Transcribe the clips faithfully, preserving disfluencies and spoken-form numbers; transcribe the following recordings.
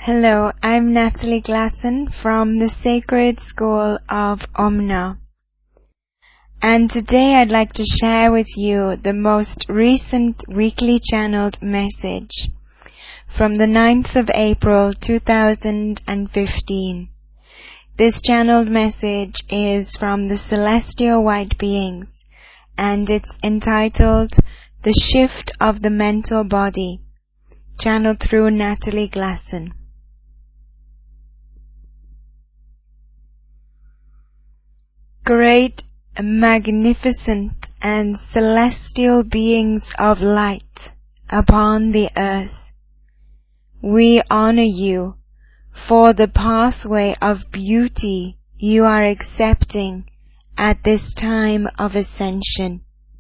Hello, I'm Natalie Glasson from the Sacred School of Omna. And today I'd like to share with you the most recent weekly channeled message from the ninth of April two thousand fifteen. This channeled message is from the Celestial White Beings, and it's entitled The Shift of the Mental Body, channeled through Natalie Glasson. Great, magnificent, and celestial beings of light upon the earth, we honor you for the pathway of beauty you are accepting at this time of ascension.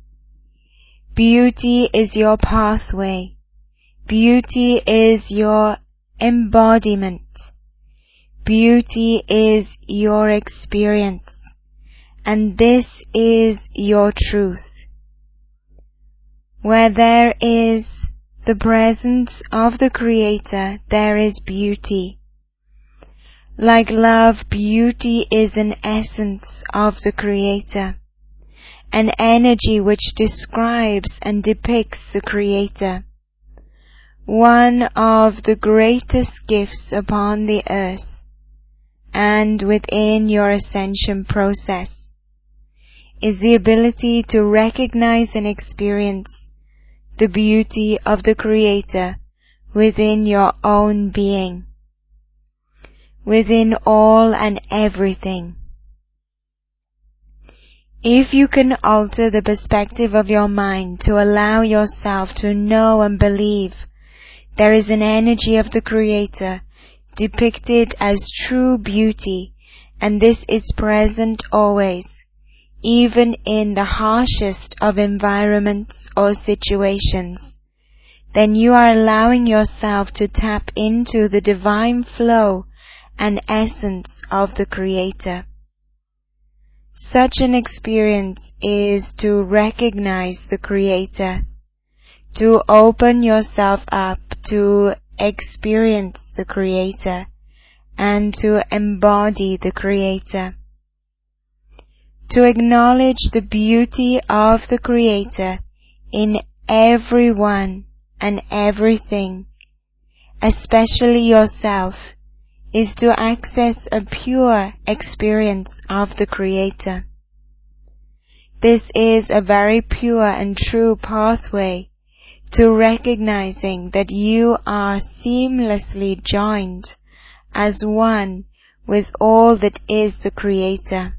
Beauty is your pathway. Beauty is your embodiment. Beauty is your experience. And this is your truth. Where there is the presence of the Creator, there is beauty. Like love, beauty is an essence of the Creator, an energy which describes and depicts the Creator. One of the greatest gifts upon the earth and within your ascension process is the ability to recognize and experience the beauty of the Creator within your own being, within all and everything. If you can alter the perspective of your mind to allow yourself to know and believe there is an energy of the Creator depicted as true beauty, and this is present always, even in the harshest of environments or situations, then you are allowing yourself to tap into the divine flow and essence of the Creator. Such an experience is to recognize the Creator, to open yourself up to experience the Creator, and to embody the Creator. To acknowledge the beauty of the Creator in everyone and everything, especially yourself, is to access a pure experience of the Creator. This is a very pure and true pathway to recognizing that you are seamlessly joined as one with all that is the Creator.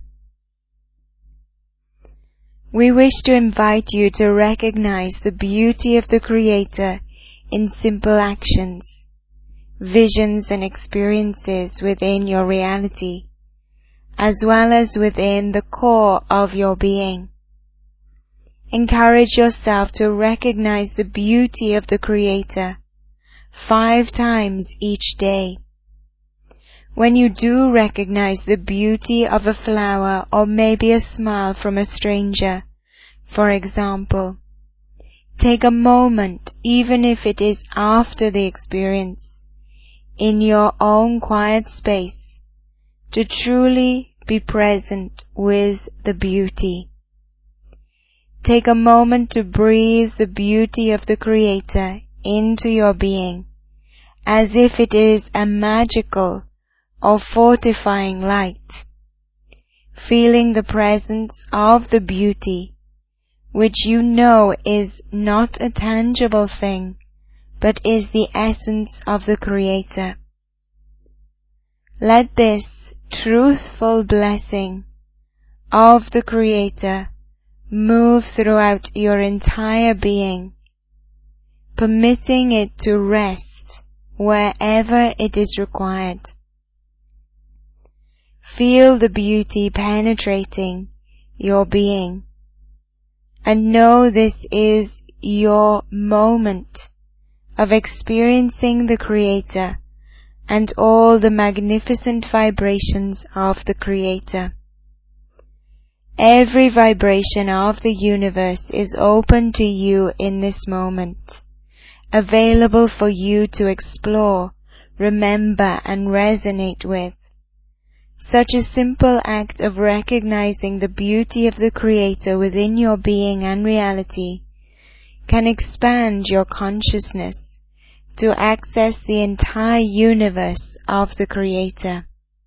We wish to invite you to recognize the beauty of the Creator in simple actions, visions and experiences within your reality, as well as within the core of your being. Encourage yourself to recognize the beauty of the Creator five times each day. When you do recognize the beauty of a flower or maybe a smile from a stranger, for example, take a moment, even if it is after the experience, in your own quiet space, to truly be present with the beauty. Take a moment to breathe the beauty of the Creator into your being, as if it is a magical or fortifying light, feeling the presence of the beauty, which you know is not a tangible thing, but is the essence of the Creator. Let this truthful blessing of the Creator move throughout your entire being, permitting it to rest wherever it is required. Feel the beauty penetrating your being, and know this is your moment of experiencing the Creator and all the magnificent vibrations of the Creator. Every vibration of the universe is open to you in this moment, available for you to explore remember and resonate with. Such a simple act of recognizing the beauty of the Creator within your being and reality can expand your consciousness to access the entire universe of the Creator.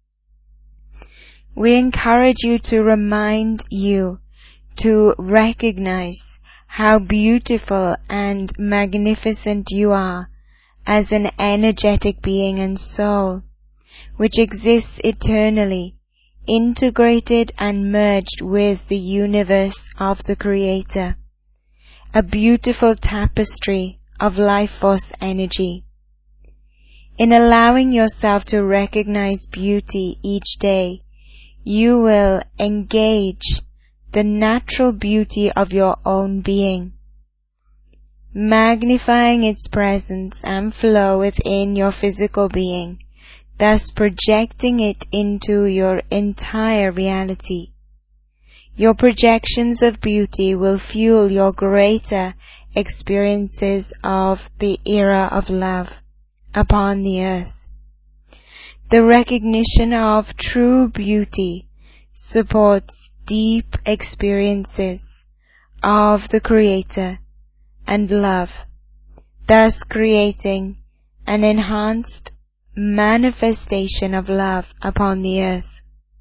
We encourage you to remind you to recognize how beautiful and magnificent you are as an energetic being and soul, which exists eternally, integrated and merged with the universe of the Creator, a beautiful tapestry of life force energy. In allowing yourself to recognize beauty each day, you will engage the natural beauty of your own being, magnifying its presence and flow within your physical being, thus projecting it into your entire reality. Your projections of beauty will fuel your greater experiences of the era of love upon the earth. The recognition of true beauty supports deep experiences of the Creator and love, thus creating an enhanced manifestation of love upon the earth.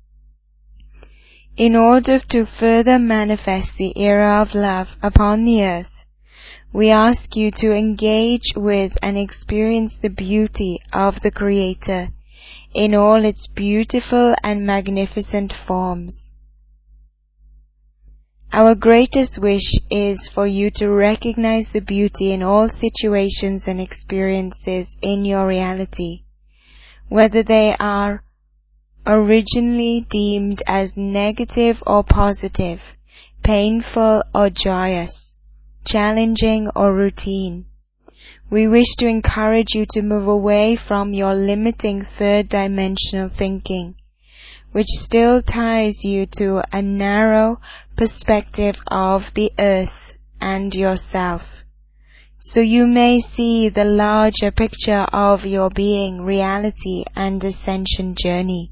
In order to further manifest the era of love upon the earth, we ask you to engage with and experience the beauty of the Creator in all its beautiful and magnificent forms. Our greatest wish is for you to recognize the beauty in all situations and experiences in your reality, whether they are originally deemed as negative or positive, painful or joyous, challenging or routine. We wish to encourage you to move away from your limiting third-dimensional thinking, which still ties you to a narrow perspective of the earth and yourself, so you may see the larger picture of your being, reality, and ascension journey.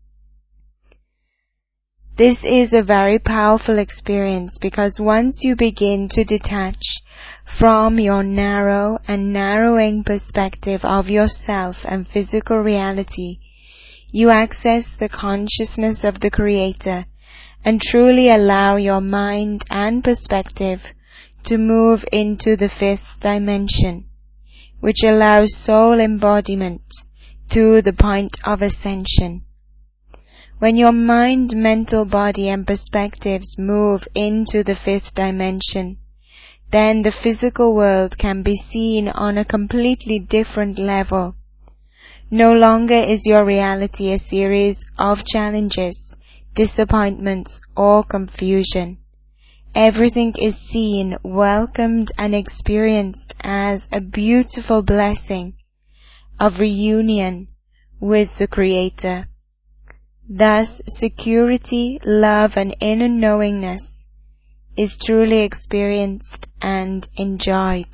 This is a very powerful experience because once you begin to detach from your narrow and narrowing perspective of yourself and physical reality, you access the consciousness of the Creator and truly allow your mind and perspective to move into the fifth dimension, which allows soul embodiment to the point of ascension. When your mind, mental body, and perspectives move into the fifth dimension, then the physical world can be seen on a completely different level. No longer is your reality a series of challenges, disappointments, or confusion. Everything is seen, welcomed, and experienced as a beautiful blessing of reunion with the Creator. Thus, security, love, and inner knowingness is truly experienced and enjoyed.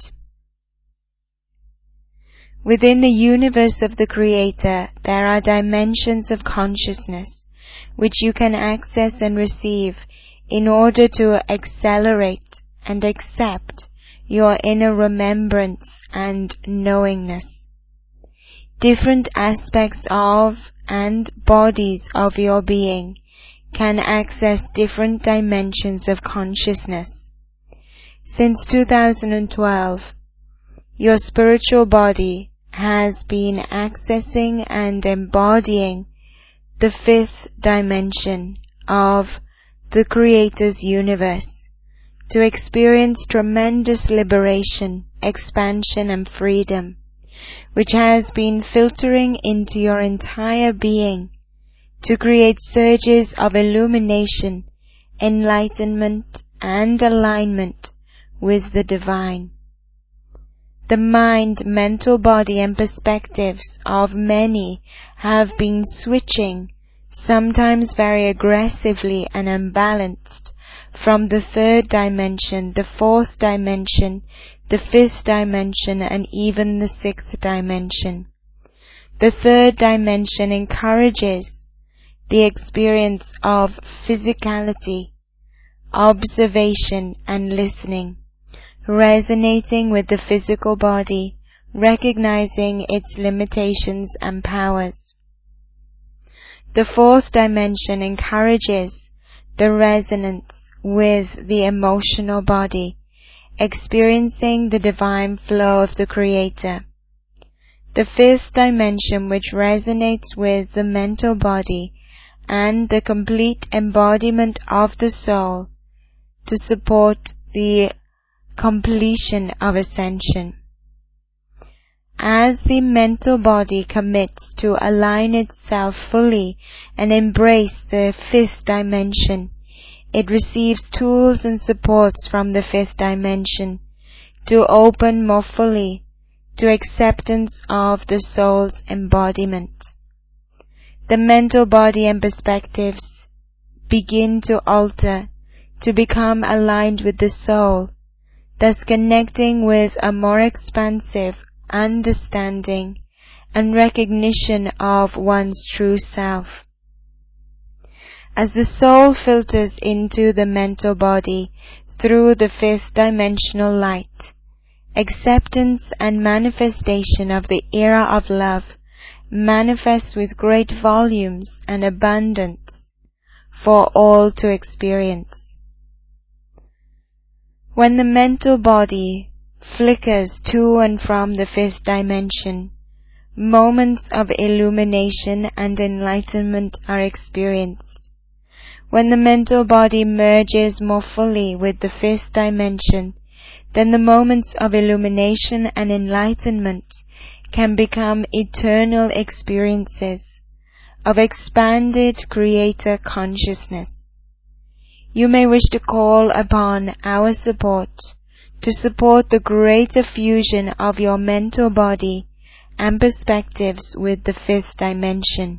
Within the universe of the Creator, there are dimensions of consciousness which you can access and receive in order to accelerate and accept your inner remembrance and knowingness. Different aspects of and bodies of your being can access different dimensions of consciousness. Since two thousand twelve, your spiritual body has been accessing and embodying the fifth dimension of the Creator's universe to experience tremendous liberation, expansion, and freedom, which has been filtering into your entire being to create surges of illumination, enlightenment, and alignment with the divine. The mind, mental body, and perspectives of many have been switching, sometimes very aggressively and unbalanced, from the third dimension, the fourth dimension, the fifth dimension, and even the sixth dimension. The third dimension encourages the experience of physicality, observation and listening, resonating with the physical body, recognizing its limitations and powers. The fourth dimension encourages the resonance with the emotional body, experiencing the divine flow of the Creator. The fifth dimension, which resonates with the mental body and the complete embodiment of the soul to support the completion of ascension. As the mental body commits to align itself fully and embrace the fifth dimension, it receives tools and supports from the fifth dimension to open more fully to acceptance of the soul's embodiment. The mental body and perspectives begin to alter, to become aligned with the soul, thus connecting with a more expansive understanding and recognition of one's true self. As the soul filters into the mental body through the fifth dimensional light, acceptance and manifestation of the era of love manifests with great volumes and abundance for all to experience. When the mental body flickers to and from the fifth dimension, moments of illumination and enlightenment are experienced. When the mental body merges more fully with the fifth dimension, then the moments of illumination and enlightenment can become eternal experiences of expanded Creator consciousness. You may wish to call upon our support to support the greater fusion of your mental body and perspectives with the fifth dimension.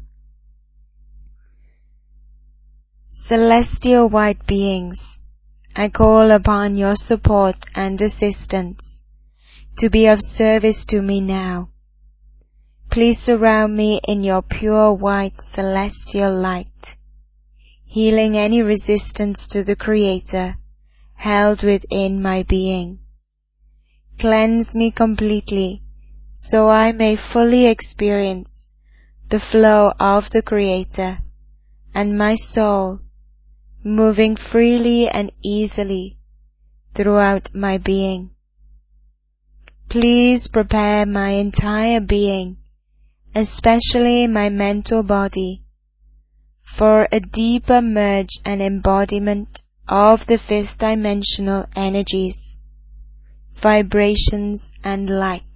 Celestial white beings, I call upon your support and assistance to be of service to me now. Please surround me in your pure white celestial light, healing any resistance to the Creator held within my being. Cleanse me completely so I may fully experience the flow of the Creator and my soul moving freely and easily throughout my being. Please prepare my entire being, especially my mental body, for a deeper merge and embodiment of the fifth dimensional energies, vibrations and light.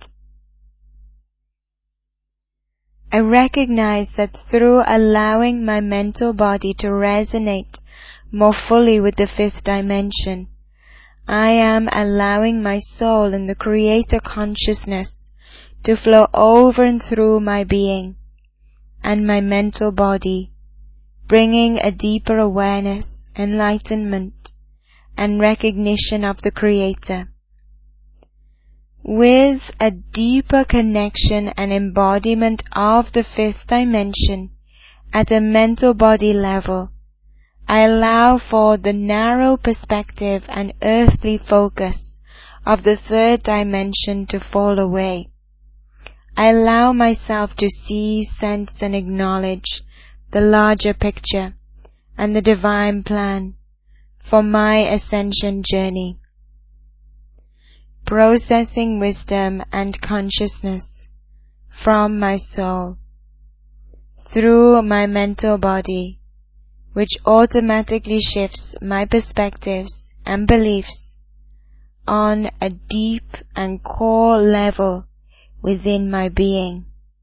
I recognize that through allowing my mental body to resonate more fully with the fifth dimension, I am allowing my soul and the Creator consciousness to flow over and through my being and my mental body, bringing a deeper awareness, enlightenment, and recognition of the Creator. With a deeper connection and embodiment of the fifth dimension at a mental body level, I allow for the narrow perspective and earthly focus of the third dimension to fall away. I allow myself to see, sense, and acknowledge the larger picture and the divine plan for my ascension journey. Processing wisdom and consciousness from my soul through my mental body, which automatically shifts my perspectives and beliefs on a deep and core level within my being.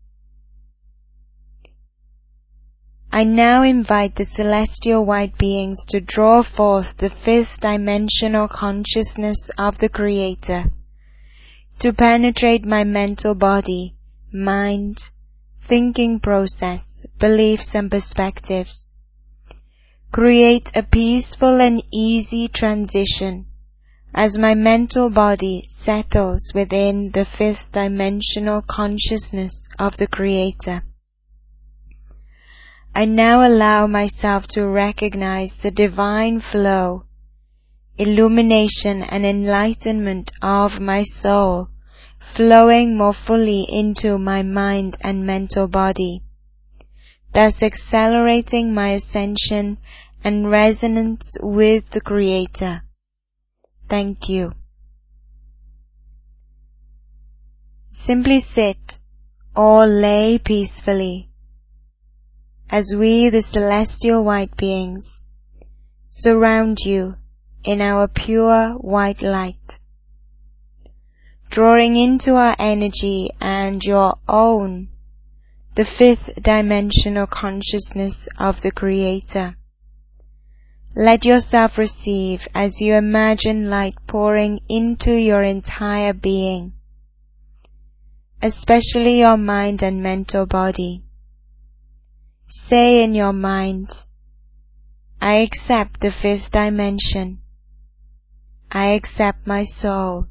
I now invite the celestial white beings to draw forth the fifth dimensional consciousness of the Creator to penetrate my mental body, mind, thinking process, beliefs and perspectives. Create a peaceful and easy transition as my mental body settles within the fifth dimensional consciousness of the Creator. I now allow myself to recognize the divine flow, illumination and enlightenment of my soul flowing more fully into my mind and mental body, thus accelerating my ascension and resonance with the Creator. Thank you. Simply sit or lay peacefully as we, the celestial white beings, surround you in our pure white light, drawing into our energy and your own the fifth dimensional consciousness of the Creator. Let yourself receive as you imagine light pouring into your entire being, especially your mind and mental body. Say in your mind, I accept the fifth dimension. I accept my soul.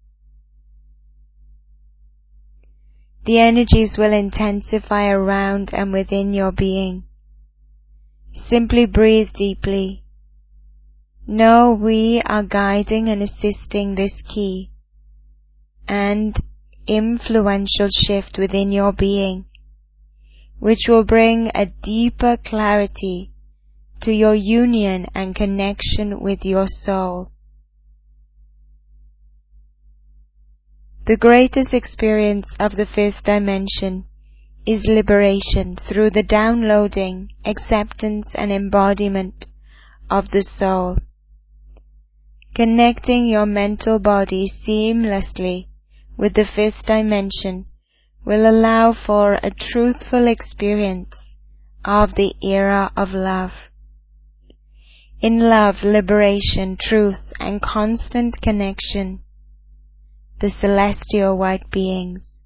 The energies will intensify around and within your being. Simply breathe deeply. Know we are guiding and assisting this key and influential shift within your being, which will bring a deeper clarity to your union and connection with your soul. The greatest experience of the fifth dimension is liberation through the downloading, acceptance and embodiment of the soul. Connecting your mental body seamlessly with the fifth dimension will allow for a truthful experience of the era of love. In love, liberation, truth, and constant connection, the celestial white beings